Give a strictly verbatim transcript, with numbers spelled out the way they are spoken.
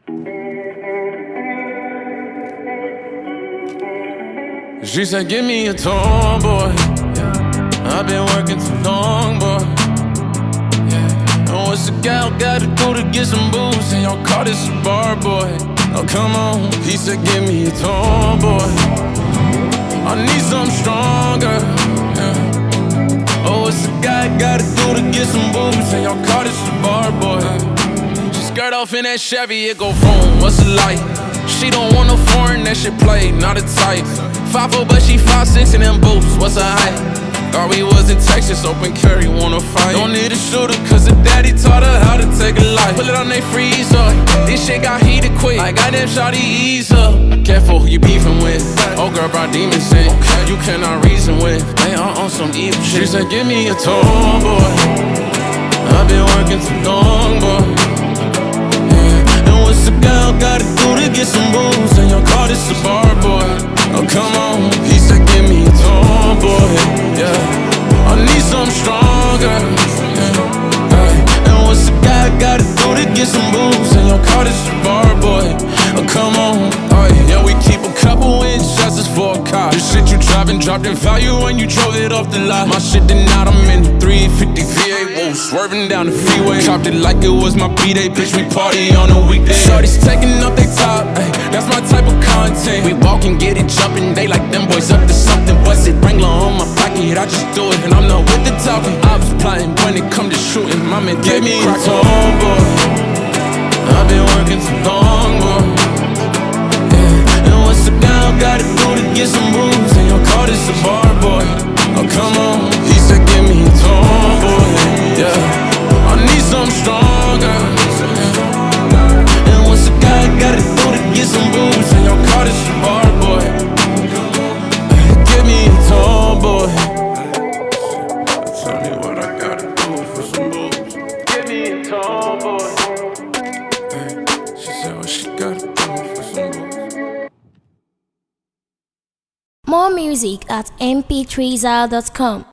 She said, give me a tomboy. Yeah. I've been working too long, boy. Yeah. And what's a gal gotta do to get some booze? And y'all call this a bar, boy. Oh, come on. He said, give me a tomboy. I need something stronger. Yeah. Oh, what's a guy gotta do to get some booze? And y'all call this a bar, boy. She skirt off in that Chevy, it go boom. What's it like? She don't want no foreign, that shit play, not a type. five four, but she five six in them boots, what's her height? Thought we was in Texas, open carry, wanna fight. Don't need a shooter, cause her daddy taught her how to take a life. Pull it on they freezer, this shit got heated quick. Like goddamn shawty, ease up. Careful who you beefing with. Oh girl brought demons in, you cannot reason with. They are on some evil shit. She said, give me a tomboy. I've been working too long, boy. What's a girl gotta do to get some booze? And your car, this a bar, boy. Oh, come on. He said, give me a tomboy. Yeah. I need something stronger. Yeah. Hey. And what's a guy gotta do to get some booze? And your car, this a bar, boy. Oh, come on. Oh, yeah, we keep a couple inch shots for a car. This shit you driving dropped in value when you drove it off the lot. My shit did not, I'm in the three fifty V eight. Whoa, swerving down the freeway. Copped it like it was my B-day. Bitch, we party on a weekday. Shorty's taking up they top, ay, that's my type of content. We walk and get it jumping. They like them boys up to something. Bust it, Wrangler on my pocket. I just do it and I'm not with the talking. I was plotting when it come to shooting. My man gave me a tomboy. I've been working too long, boy. Yeah. And what's a guy gotta do to get some rules? And your car, this a bar, boy. Oh, come on. He said, give me a tomboy. Yeah. I need something stronger. And what's a guy gotta do to get some booze? And your car, this a bar, boy. Give me a tomboy. Tell me what I gotta do for some booze. Give me a tomboy. She said what she gotta do for some booze. More music at m p three zal dot com.